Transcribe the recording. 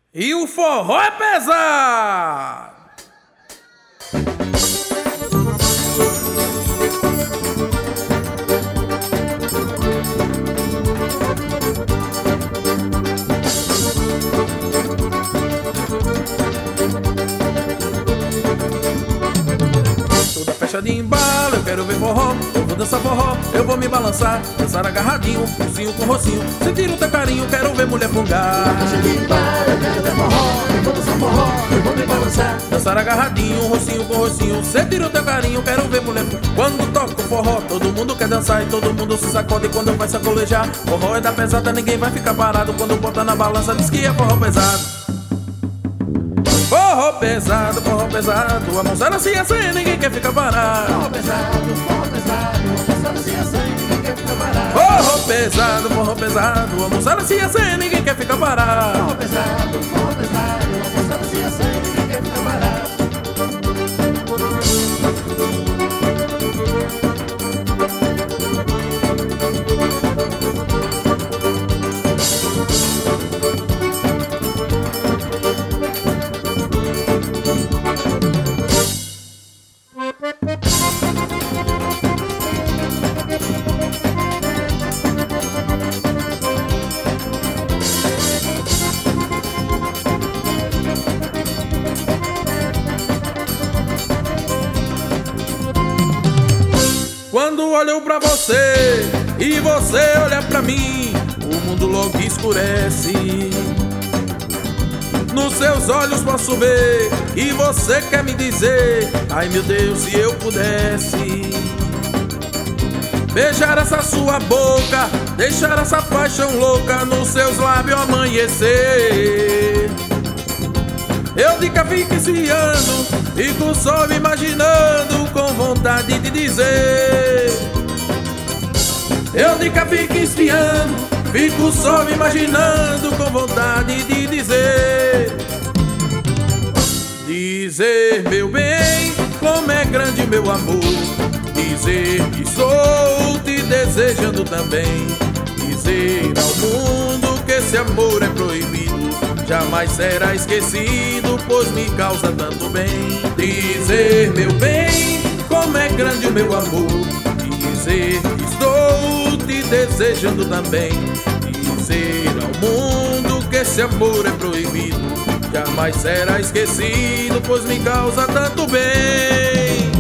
E o forró é pesado. Toda festa de embalo, eu quero ver forró. Eu vou dançar forró, eu vou me balançar. Dançar agarradinho, rocinho com rocinho. Sentir o teu carinho, quero ver mulher fungar. Festa de embalo, eu quero ver forró. Eu vou dançar forró, eu vou me balançar. Dançar agarradinho, rocinho com rocinho. Sentir o teu carinho, quero ver mulher fungar. Quando toca o forró, todo mundo quer dançar e todo mundo se sacode quando vai sacolejar. Forró é da pesada, ninguém vai ficar parado. Quando bota na balança, diz que é forró pesado. Forró pesado, a mãozada se acende, ninguém quer ficar parado. Forró pesado, a moçada se acende, ninguém quer ficar parado. Forró pesado, a mãozada se acende, ninguém quer ficar parado. Forró pesado, a moçada se acende, ninguém quer ficar parado. Quando olho pra você e você olha pra mim, o mundo logo escurece. Nos seus olhos posso ver e você quer me dizer: ai meu Deus, se eu pudesse beijar essa sua boca, deixar essa paixão louca nos seus lábios amanhecer. Eu de cá fico enciando, fico só me imaginando, com vontade de dizer. Eu de cá fico espiando, fico só me imaginando, com vontade de dizer. Dizer, meu bem, como é grande meu amor. Dizer que estou te desejando também. Dizer ao mundo que esse amor é proibido, jamais será esquecido, pois me causa tanto bem. Dizer, meu bem, como é grande o meu amor. Dizer que estou te desejando também. Dizer ao mundo que esse amor é proibido, jamais será esquecido, pois me causa tanto bem.